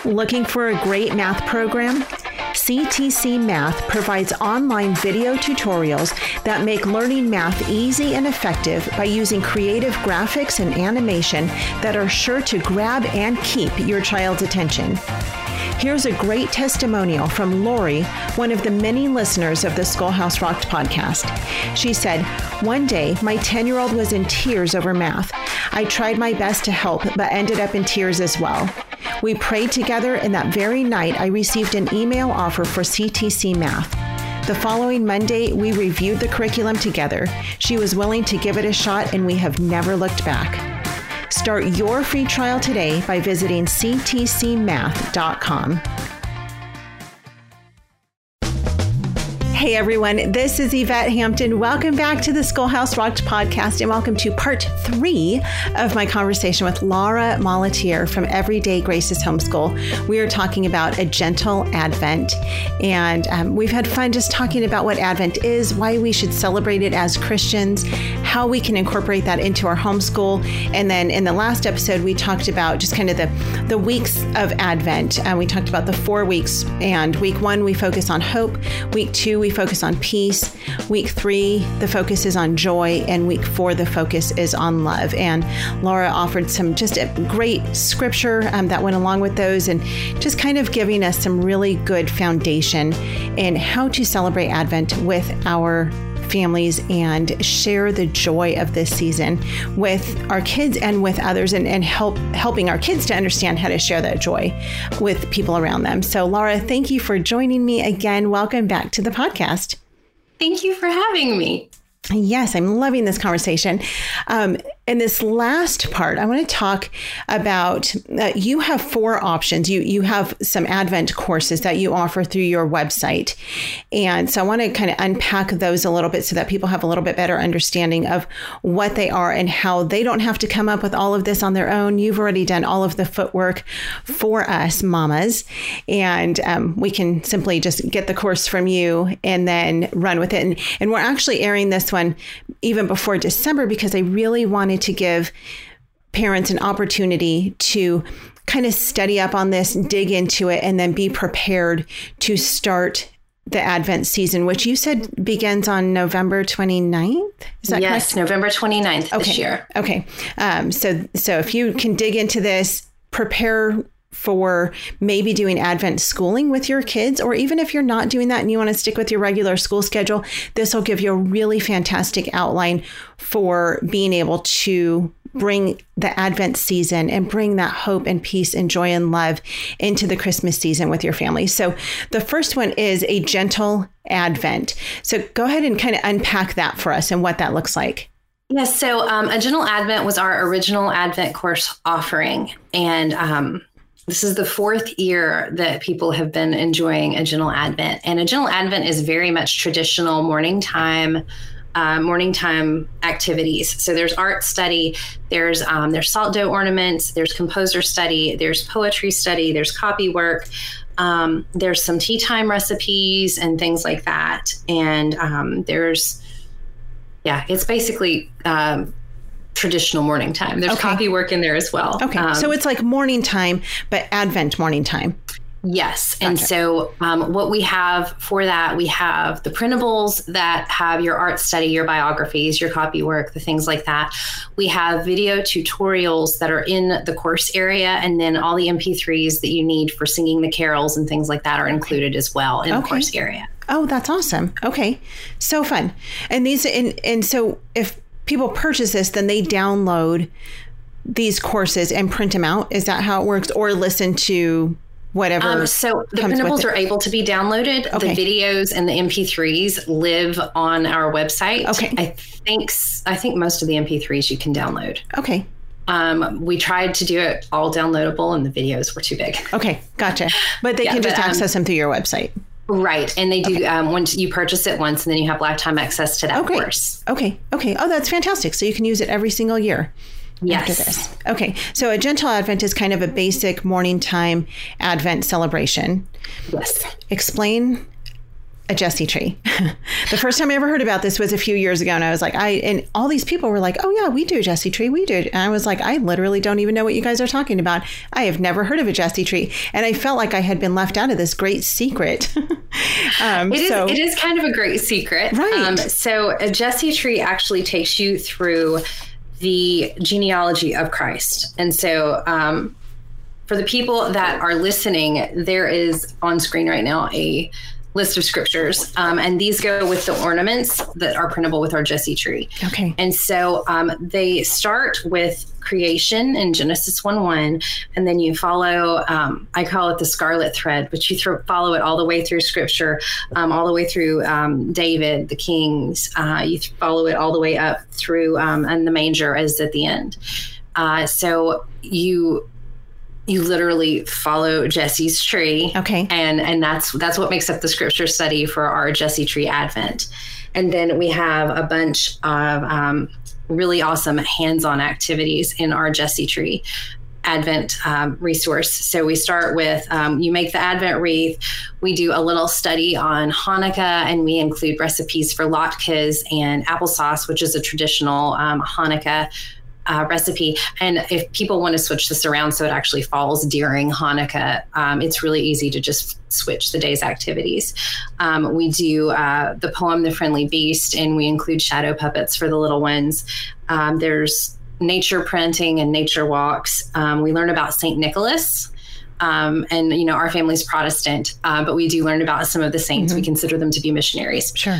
Looking for a great math program? CTC Math provides online video tutorials that make learning math easy and effective by using creative graphics and animation that are sure to grab and keep your child's attention. Here's a great testimonial from Lori, one of the many listeners of the Schoolhouse Rocked podcast. She said, "One day, my 10-year-old was in tears over math. I tried my best to help, but ended up in tears as well. We prayed together, and that very night, I received an email offer for CTC Math. The following Monday, we reviewed the curriculum together. She was willing to give it a shot, and we have never looked back." Start your free trial today by visiting ctcmath.com. Hey everyone, this is Yvette Hampton. Welcome back to the Schoolhouse Rocked podcast, and welcome to part 3 of my conversation with Laura Mollatier from Everyday Graces Homeschool. We are talking about a gentle Advent, and we've had fun just talking about what Advent is, why we should celebrate it as Christians, how we can incorporate that into our homeschool. And then in the last episode, we talked about just kind of the weeks of Advent. We talked about the 4 weeks, and week 1, we focus on hope. Week 2, we focus on peace. Week 3, the focus is on joy. And week 4, the focus is on love. And Laura offered some just a great scripture that went along with those, and just kind of giving us some really good foundation in how to celebrate Advent with our families and share the joy of this season with our kids and with others, and helping our kids to understand how to share that joy with people around them. So Laura, thank you for joining me again. Welcome back to the podcast. Thank you for having me. Yes, I'm loving this conversation. In this last part, I want to talk about, you have 4 options. You have some Advent courses that you offer through your website. And so I want to kind of unpack those a little bit so that people have a little bit better understanding of what they are and how they don't have to come up with all of this on their own. You've already done all of the footwork for us mamas, and we can simply just get the course from you and then run with it. And we're actually airing this one even before December because I really wanted to give parents an opportunity to kind of study up on this, dig into it, and then be prepared to start the Advent season, which you said begins on November 29th. Is that correct? Yes, November 29th this year. Okay. So if you can dig into this, prepare for maybe doing Advent schooling with your kids, or even if you're not doing that and you want to stick with your regular school schedule, this will give you a really fantastic outline for being able to bring the Advent season and bring that hope and peace and joy and love into the Christmas season with your family. So the first one is a gentle Advent. So go ahead and kind of unpack that for us and what that looks like. Yes. So a gentle Advent was our original Advent course offering. And this is the 4th year that people have been enjoying a gentle Advent. And a gentle Advent is very much traditional morning time activities. So there's art study, there's salt dough ornaments, there's composer study, there's poetry study, there's copy work, there's some tea time recipes and things like that. And it's basically traditional morning time. There's copy work in there as well. Okay. So it's like morning time, but Advent morning time. Yes. Gotcha. And so what we have for that, we have the printables that have your art study, your biographies, your copy work, the things like that. We have video tutorials that are in the course area, and then all the MP3s that you need for singing the carols and things like that are included as well in the course area. Oh, that's awesome. Okay. So fun. And these, and so if people purchase this, then they download these courses and print them out. Is that how it works? Or listen to whatever. So the printables are able to be downloaded. Okay. The videos and the MP3s live on our website. Okay. I think most of the MP3s you can download. Okay. We tried to do it all downloadable, and the videos were too big. Okay. Gotcha. But they can just access them through your website. Right. And they do, once you purchase it once, and then you have lifetime access to that course. Okay. Oh, that's fantastic. So you can use it every single year. Yes. After this. Okay. So a gentle Advent is kind of a basic morning time Advent celebration. Yes. Explain a Jesse tree. The first time I ever heard about this was a few years ago. And I was like, and all these people were like, oh yeah, we do a Jesse tree. We do. And I was like, I literally don't even know what you guys are talking about. I have never heard of a Jesse tree. And I felt like I had been left out of this great secret. It is kind of a great secret. Right. So a Jesse tree actually takes you through the genealogy of Christ. And so, for the people that are listening, there is on screen right now a list of scriptures, and these go with the ornaments that are printable with our Jesse tree. Okay. And so they start with creation in Genesis 1:1, and then you follow, I call it the scarlet thread, but you follow it all the way through scripture, all the way through David, the kings. You follow it all the way up through, and the manger is at the end. So you literally follow Jesse's tree. Okay. And that's what makes up the scripture study for our Jesse tree Advent. And then we have a bunch of really awesome hands-on activities in our Jesse tree Advent resource. So we start with, you make the Advent wreath. We do a little study on Hanukkah, and we include recipes for latkes and applesauce, which is a traditional Hanukkah recipe. And if people want to switch this around so it actually falls during Hanukkah, it's really easy to just switch the day's activities. We do the poem, The Friendly Beast, and we include shadow puppets for the little ones. There's nature printing and nature walks. We learn about St. Nicholas. And, our family's Protestant, but we do learn about some of the saints. Mm-hmm. We consider them to be missionaries. Sure.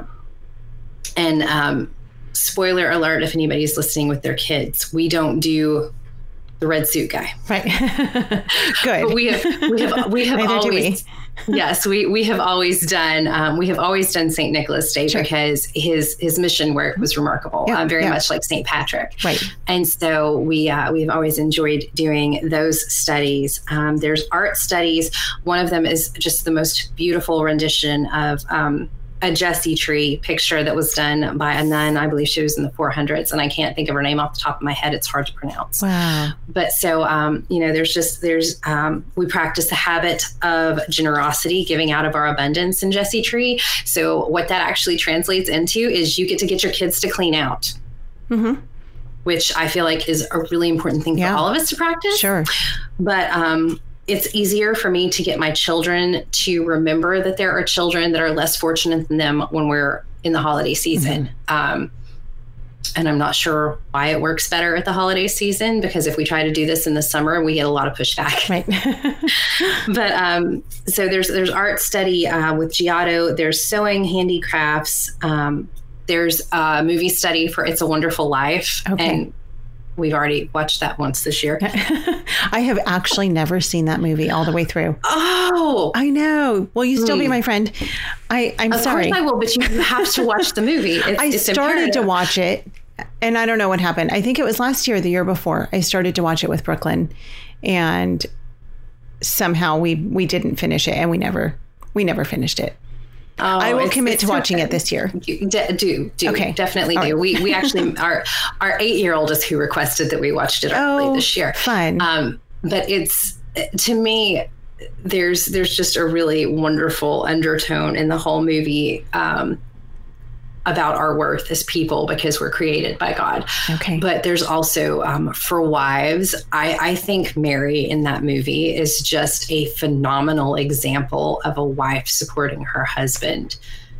Spoiler alert, if anybody's listening with their kids, we don't do the red suit guy. Right. Good. But we have always, yes, we have always done St. Nicholas Day. Sure. Because his mission work was remarkable, very much like St. Patrick. Right. And so we've always enjoyed doing those studies. There's art studies. One of them is just the most beautiful rendition of, a Jesse tree picture that was done by a nun. I believe she was in the 400s, and I can't think of her name off the top of my head. It's hard to pronounce. Wow. But so, we practice the habit of generosity, giving out of our abundance in Jesse tree. So what that actually translates into is you get to get your kids to clean out, mm-hmm. which I feel like is a really important thing for all of us to practice. Sure. But, it's easier for me to get my children to remember that there are children that are less fortunate than them when we're in the holiday season. Mm-hmm. And I'm not sure why it works better at the holiday season, because if we try to do this in the summer, we get a lot of pushback. Right. But so there's art study with Giotto. There's sewing, handicrafts. There's a movie study for It's a Wonderful Life. Okay. And we've already watched that once this year. I have actually never seen that movie all the way through. Oh, I know. Will you still be my friend? I'm sorry. Of course I will, but you have to watch the movie. I started to watch it, and I don't know what happened. I think it was last year or the year before. I started to watch it with Brooklyn, and somehow we didn't finish it, and we never finished it. Oh, I will commit to watching it this year. Do. Okay. Definitely do. Right. We actually, our 8-year-old is who requested that we watched it early this year. Fun. But it's, to me, there's just a really wonderful undertone in the whole movie about our worth as people, because we're created by God. Okay. But there's also, for wives, I think Mary in that movie is just a phenomenal example of a wife supporting her husband.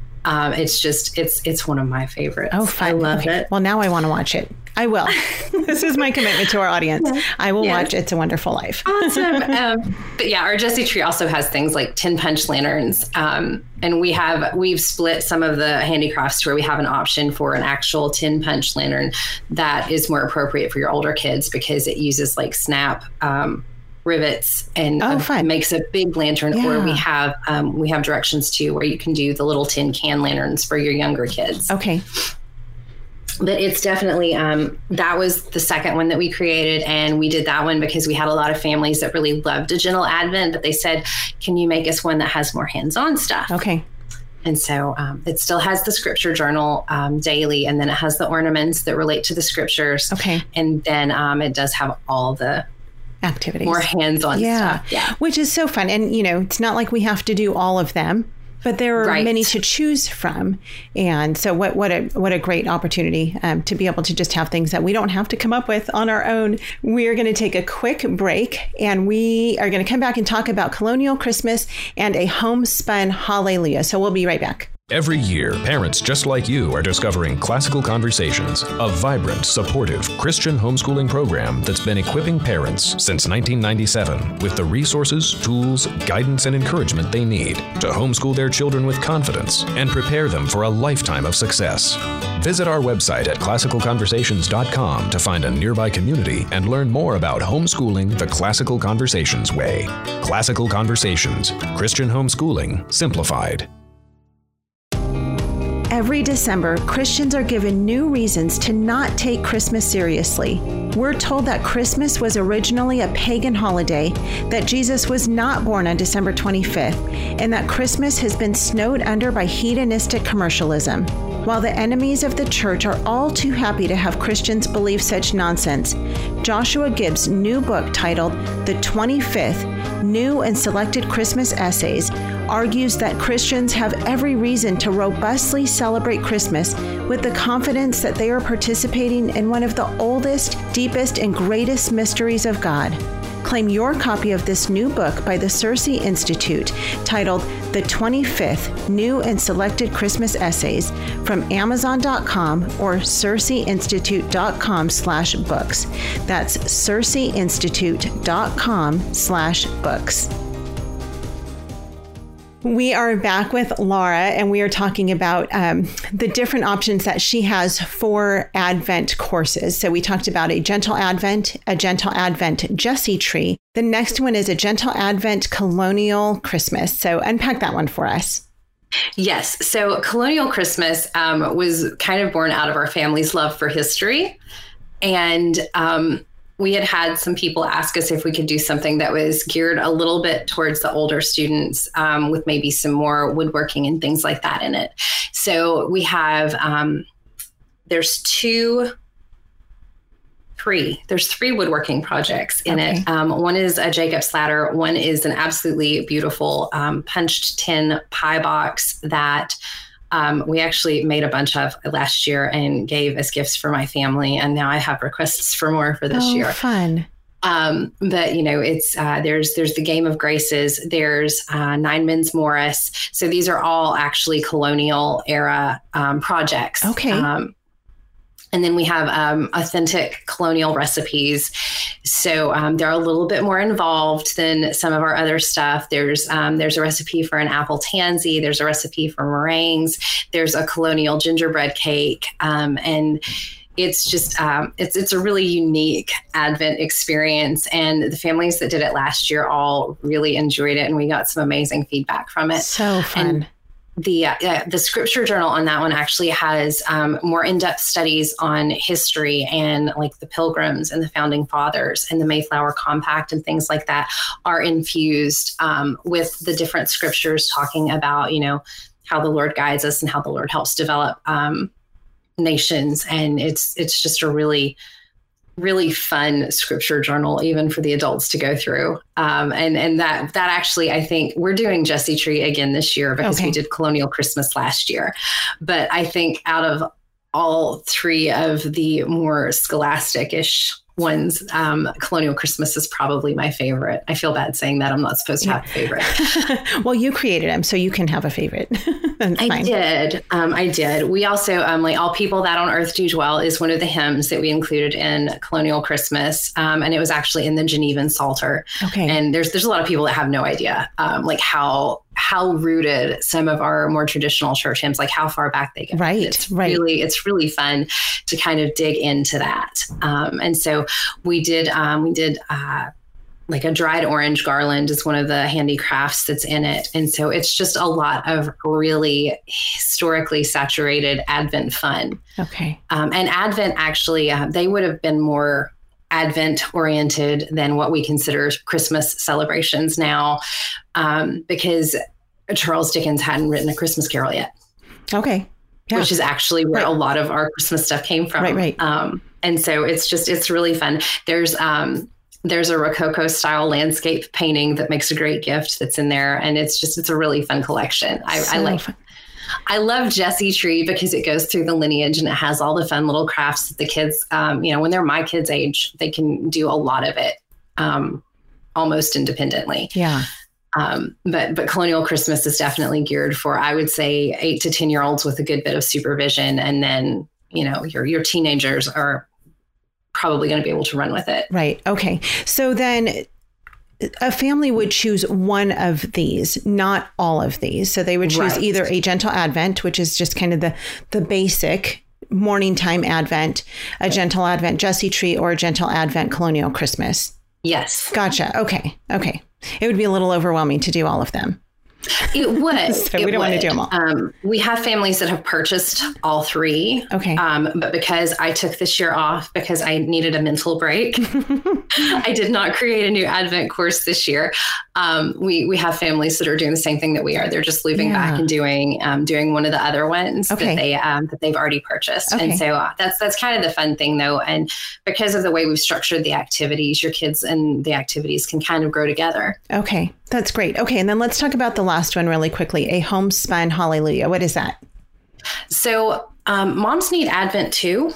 It's one of my favorites. Oh, fun. I love it. Well, now I want to watch it. I will. This is my commitment to our audience. I will watch It's a Wonderful Life. Awesome. But yeah, our Jesse tree also has things like 10 punch lanterns. And we've split some of the handicrafts where we have an option for an actual 10 punch lantern that is more appropriate for your older kids, because it uses like snap rivets and makes a big lantern. Yeah. Or we have directions too where you can do the little tin can lanterns for your younger kids. Okay. But it's definitely, that was the second one that we created. And we did that one because we had a lot of families that really loved a gentle Advent, but they said, can you make us one that has more hands-on stuff? Okay. And so it still has the scripture journal daily, and then it has the ornaments that relate to the scriptures. Okay. And then it does have all the activities, more hands-on stuff. Yeah. Which is so fun. And, it's not like we have to do all of them. But there are many to choose from. And so what a great opportunity to be able to just have things that we don't have to come up with on our own. We are going to take a quick break, and we are going to come back and talk about Colonial Christmas and a homespun hallelujah. So we'll be right back. Every year, parents just like you are discovering Classical Conversations, a vibrant, supportive Christian homeschooling program that's been equipping parents since 1997 with the resources, tools, guidance, and encouragement they need to homeschool their children with confidence and prepare them for a lifetime of success. Visit our website at classicalconversations.com to find a nearby community and learn more about homeschooling the Classical Conversations way. Classical Conversations, Christian homeschooling simplified. Every December, Christians are given new reasons to not take Christmas seriously. We're told that Christmas was originally a pagan holiday, that Jesus was not born on December 25th, and that Christmas has been snowed under by hedonistic commercialism. While the enemies of the church are all too happy to have Christians believe such nonsense, Joshua Gibbs' new book titled The 25th New and Selected Christmas Essays argues that Christians have every reason to robustly celebrate Christmas with the confidence that they are participating in one of the oldest, deepest, and greatest mysteries of God. Claim your copy of this new book by the CiRCE Institute titled The 25th New and Selected Christmas Essays from Amazon.com or CiRCEInstitute.com/books. That's CiRCEInstitute.com/books. We are back with Laura, and we are talking about the different options that she has for Advent courses. So we talked about a Gentle Advent Jesse Tree. The next one is a Gentle Advent Colonial Christmas. So unpack that one for us. Yes. So Colonial Christmas was kind of born out of our family's love for history. And we had some people ask us if we could do something that was geared a little bit towards the older students with maybe some more woodworking and things like that in it. So we have, there's three woodworking projects in it. One is a Jacob's ladder. One is an absolutely beautiful punched tin pie box that we actually made a bunch of last year and gave as gifts for my family. And now I have requests for more for this year. Fun. But it's, there's the Game of Graces, there's, Nine Men's Morris. So these are all actually colonial era, projects. Okay. And then we have authentic colonial recipes. So they're a little bit more involved than some of our other stuff. There's a recipe for an apple tansy. There's a recipe for meringues. There's a colonial gingerbread cake. And it's just, it's a really unique Advent experience. And the families that did it last year all really enjoyed it. And we got some amazing feedback from it. So fun. And the scripture journal on that one actually has more in-depth studies on history and like the Pilgrims and the Founding Fathers and the Mayflower Compact and things like that are infused with the different scriptures talking about, how the Lord guides us and how the Lord helps develop nations. And it's just a really, really fun scripture journal, even for the adults to go through. And that actually, I think we're doing Jesse Tree again this year because we did Colonial Christmas last year. But I think out of all three of the more scholastic-ish ones, Colonial Christmas is probably my favorite. I feel bad saying that. I'm not supposed to have a favorite. Well, you created them, so you can have a favorite. I did. We also, like All People That on Earth Do Dwell is one of the hymns that we included in Colonial Christmas. And it was actually in the Genevan Psalter. Okay. And there's a lot of people that have no idea, like how rooted some of our more traditional church hymns, like how far back they go. Right. It's really fun to kind of dig into that. And so we did like a dried orange garland is one of the handicrafts that's in it. And so it's just a lot of really historically saturated Advent fun. Okay. And Advent actually, they would have been more Advent oriented than what we consider Christmas celebrations now, because Charles Dickens hadn't written A Christmas Carol yet. Okay. Yeah. Which is actually where a lot of our Christmas stuff came from. Right. And so it's really fun. There's There's a Rococo style landscape painting that makes a great gift that's in there. And it's a really fun collection. I love Jessie Tree because it goes through the lineage and it has all the fun little crafts that the kids, when they're my kids' age, they can do a lot of it almost independently. Yeah. But Colonial Christmas is definitely geared for, I would say, 8 to 10-year-olds with a good bit of supervision. And then, your teenagers are probably going to be able to run with it. Right. Okay. So then a family would choose one of these, not all of these. So they would choose either a gentle Advent, which is just kind of the basic morning time Advent, a gentle Advent Jessie Tree, or a gentle Advent Colonial Christmas. Yes. Gotcha. Okay. It would be a little overwhelming to do all of them. It would. So we don't want to do them all. We have families that have purchased all 3. Okay. But because I took this year off because I needed a mental break, I did not create a new Advent course this year. We have families that are doing the same thing that we are. They're just looping back and doing one of the other ones that they've already purchased. Okay. And so that's kind of the fun thing, though. And because of the way we've structured the activities, your kids and the activities can kind of grow together. Okay. That's great. Okay. And then let's talk about the last one really quickly. A homespun hallelujah. What is that? So moms need Advent too.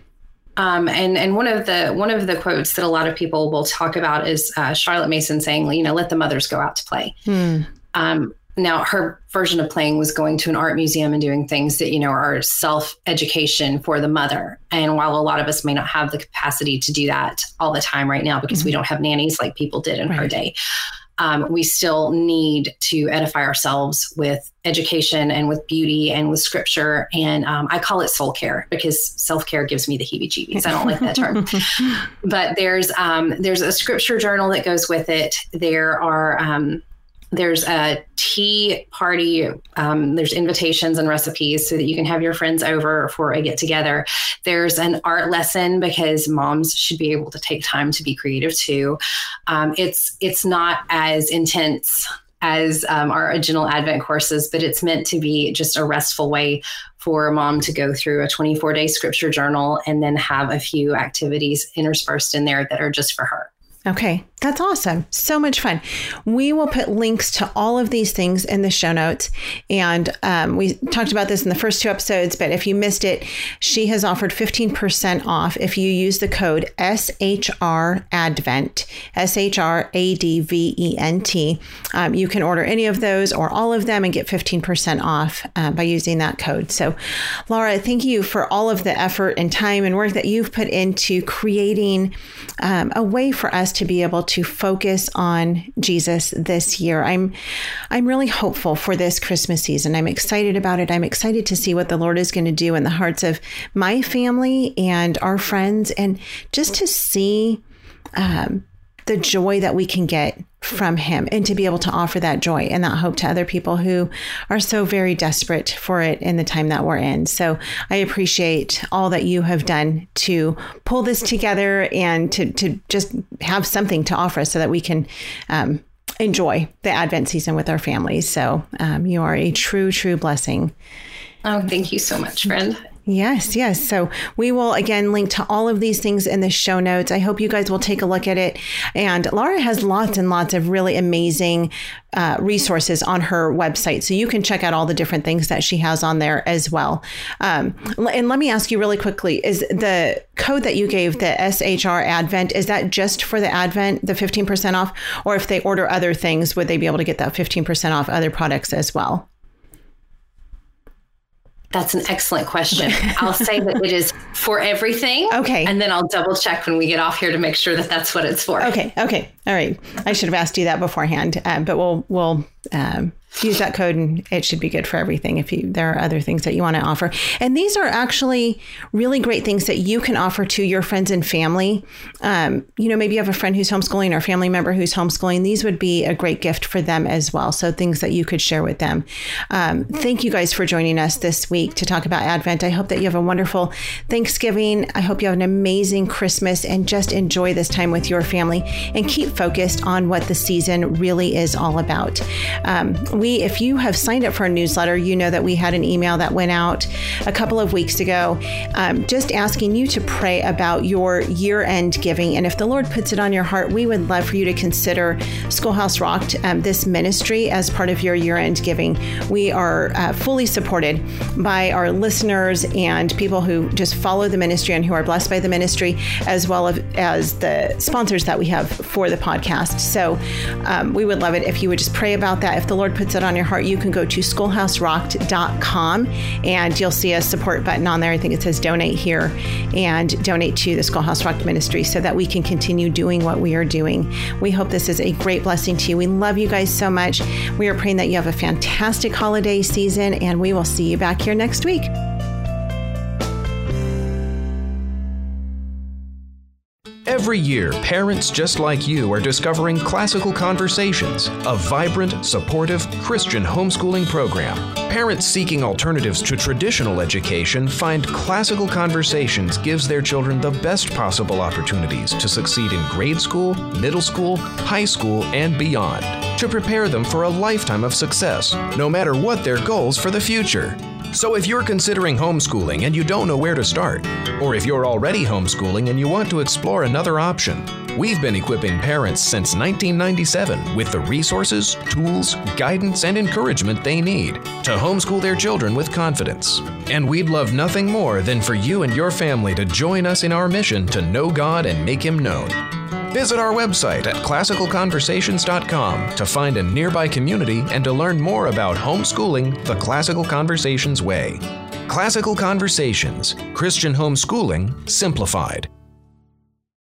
And one of the quotes that a lot of people will talk about is Charlotte Mason saying, let the mothers go out to play. Now, her version of playing was going to an art museum and doing things that, are self-education for the mother. And while a lot of us may not have the capacity to do that all the time right now because we don't have nannies like people did in her day, we still need to edify ourselves with education and with beauty and with scripture. And I call it soul care because self-care gives me the heebie-jeebies. I don't like that term. But there's a scripture journal that goes with it. There's a tea party. There's invitations and recipes so that you can have your friends over for a get together. There's an art lesson because moms should be able to take time to be creative too. It's not as intense as our original Advent courses, but it's meant to be just a restful way for a mom to go through a 24-day scripture journal and then have a few activities interspersed in there that are just for her. Okay, that's awesome. So much fun. We will put links to all of these things in the show notes. And we talked about this in the first 2 episodes, but if you missed it, she has offered 15% off if you use the code SHRADVENT, SHRADVENT. You can order any of those or all of them and get 15% off by using that code. So, Laura, thank you for all of the effort and time and work that you've put into creating a way for us to be able to focus on Jesus this year. I'm really hopeful for this Christmas season. I'm excited about it. I'm excited to see what the Lord is going to do in the hearts of my family and our friends, and just to see the joy that we can get from him and to be able to offer that joy and that hope to other people who are so very desperate for it in the time that we're in. So I appreciate all that you have done to pull this together and to just have something to offer us so that we can enjoy the Advent season with our families. So you are a true, true blessing. Oh, thank you so much, friend. Yes. So we will, again, link to all of these things in the show notes. I hope you guys will take a look at it. And Laura has lots and lots of really amazing resources on her website. So you can check out all the different things that she has on there as well. And let me ask you really quickly, is the code that you gave, the SHR Advent, is that just for the Advent, the 15% off? Or if they order other things, would they be able to get that 15% off other products as well? That's an excellent question. I'll say that it is for everything. Okay. And then I'll double check when we get off here to make sure that that's what it's for. Okay. All right. I should have asked you that beforehand, but we'll use that code and it should be good for everything if there are other things that you want to offer. And these are actually really great things that you can offer to your friends and family. Maybe you have a friend who's homeschooling or a family member who's homeschooling. These would be a great gift for them as well. So things that you could share with them. Thank you guys for joining us this week to talk about Advent. I hope that you have a wonderful Thanksgiving. I hope you have an amazing Christmas and just enjoy this time with your family and keep focused on what the season really is all about. If you have signed up for a newsletter, you know that we had an email that went out a couple of weeks ago, just asking you to pray about your year-end giving. And if the Lord puts it on your heart, we would love for you to consider Schoolhouse Rocked, this ministry, as part of your year-end giving. We are fully supported by our listeners and people who just follow the ministry and who are blessed by the ministry, as well as the sponsors that we have for the podcast. So we would love it if you would just pray about that. If the Lord puts it on your heart, you can go to schoolhouserocked.com and you'll see a support button on there. I think it says donate here, and donate to the Schoolhouse Rocked ministry so that we can continue doing what we are doing. We hope this is a great blessing to you. We love you guys so much. We are praying that you have a fantastic holiday season, and we will see you back here next week. Every year, parents just like you are discovering Classical Conversations, a vibrant, supportive Christian homeschooling program. Parents seeking alternatives to traditional education find Classical Conversations gives their children the best possible opportunities to succeed in grade school, middle school, high school, and beyond, to prepare them for a lifetime of success, no matter what their goals for the future. So if you're considering homeschooling and you don't know where to start, or if you're already homeschooling and you want to explore another option, we've been equipping parents since 1997 with the resources, tools, guidance, and encouragement they need to homeschool their children with confidence. And we'd love nothing more than for you and your family to join us in our mission to know God and make Him known. Visit our website at classicalconversations.com to find a nearby community and to learn more about homeschooling the Classical Conversations way. Classical Conversations, Christian homeschooling simplified.